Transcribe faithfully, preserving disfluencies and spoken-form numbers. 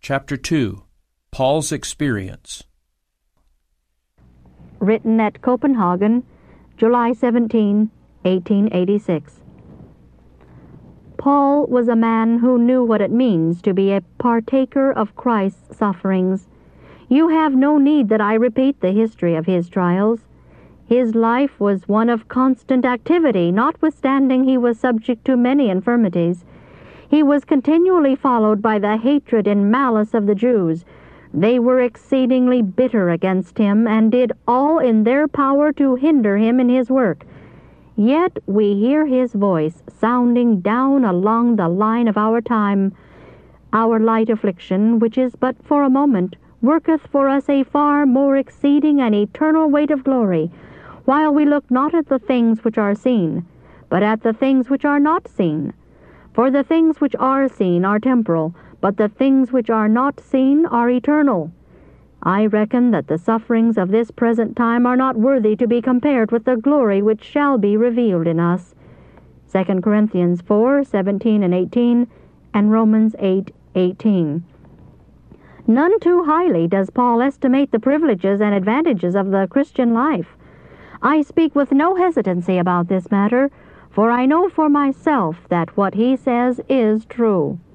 Chapter two. Paul's Experience. Written at Copenhagen, July seventeenth, eighteen eighty-six. Paul was a man who knew what it means to be a partaker of Christ's sufferings. You have no need that I repeat the history of his trials. His life was one of constant activity, notwithstanding he was subject to many infirmities. He was continually followed by the hatred and malice of the Jews. They were exceedingly bitter against him, and did all in their power to hinder him in his work. Yet we hear his voice sounding down along the line of our time. Our light affliction, which is but for a moment, worketh for us a far more exceeding and eternal weight of glory, while we look not at the things which are seen, but at the things which are not seen. For the things which are seen are temporal, but the things which are not seen are eternal. I reckon that the sufferings of this present time are not worthy to be compared with the glory which shall be revealed in us. Second Corinthians four, seventeen and eighteen, and Romans eight, eighteen. None too highly does Paul estimate the privileges and advantages of the Christian life. I speak with no hesitancy about this matter, for I know for myself that what he says is true.